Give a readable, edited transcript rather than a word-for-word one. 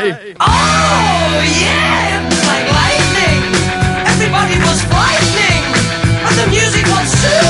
Oh, yeah, it was like lightning. Everybody was frightening, but the music was soothing.